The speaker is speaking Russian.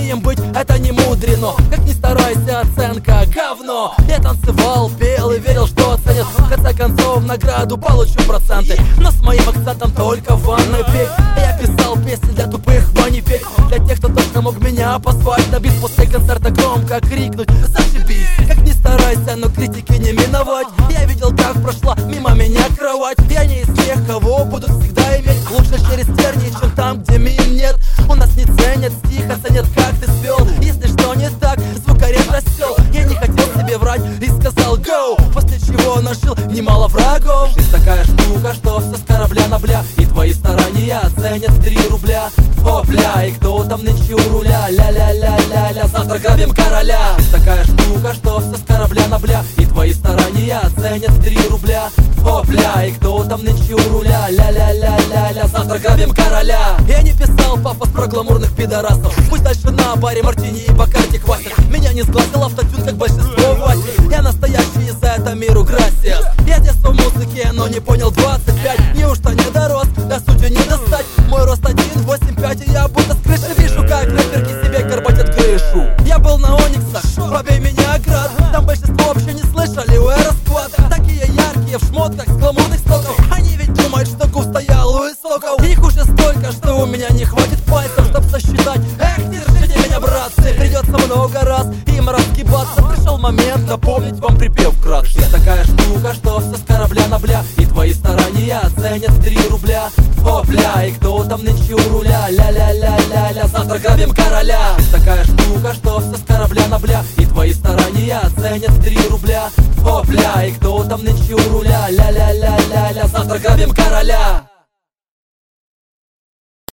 гением быть это не мудрено. Как ни старайся, оценка говно. Я танцевал, пел и верил, что оценят. В конце концов награду получу проценты. Но с моим акцентом только в ванной петь. Я писал песни для тупых, но не петь. Для тех, кто точно мог меня позвать на бит. После концерта громко крикнуть: зашибись. Как ни старайся, но критики не миновать. Я видел, как прошла мимо меня кровать. Я не из тех, кого будут всегда иметь. Лучше через тернии, чем там, где мин нет. У нас не ценят стих, оценят, как ты свел. Если что не так, звукорез рассел. Я не хотел себе врать и сказал go. После чего нажил немало врагов. Жизнь такая штука, что все с корабля на бля. И твои старания оценят 3 рубля. О, бля, и кто там нынче у руля? Ля-ля-ля-ля-ля, завтра грабим короля. Жизнь такая штука, что все с корабля на бля. И твои старания оценят 3 рубля. О, бля, и кто там нынче у руля? Ля-ля-ля-ля-ля, завтра грабим короля. Я не писал пафос про гламурных пидорасов. Пусть дальше на баре мартини и бакарди квасят. Меня не сглазил автотюн, как большинство Васи. Я настоящий, и за это миру грасиас. Я детство в музыке, но не понял 25. Неужто не дорос, до сути не достать. Мой рост 1,85, и я будто с крыши вижу, как рэперки себе горбатят крышу. Я был на Ониксах, побей меня, град. Там большинство вообще не слышали УР Сквад. Такие яркие в шмотках с гламурных стоков. Они ведь думают, что куст стоял у истоков. Их уже столько, что у меня не хватит пальцев, чтоб сосчитать. Эх, держите меня, братцы, придется много раз им разгибаться. Пришел момент напомнить вам припев вкратце. Жизнь такая штука, что все с корабля на бля. И твои старания оценят 3 рубля. О, бля, и кто там нынче у руля? Ля-ля-ля-ля-ля, завтра грабим короля. Жизнь такая штука, что все с корабля на бля. И твои старания оценят 3 рубля. О, бля, и кто там нынче у руля? Ля-ля-ля-ля-ля, завтра грабим короля.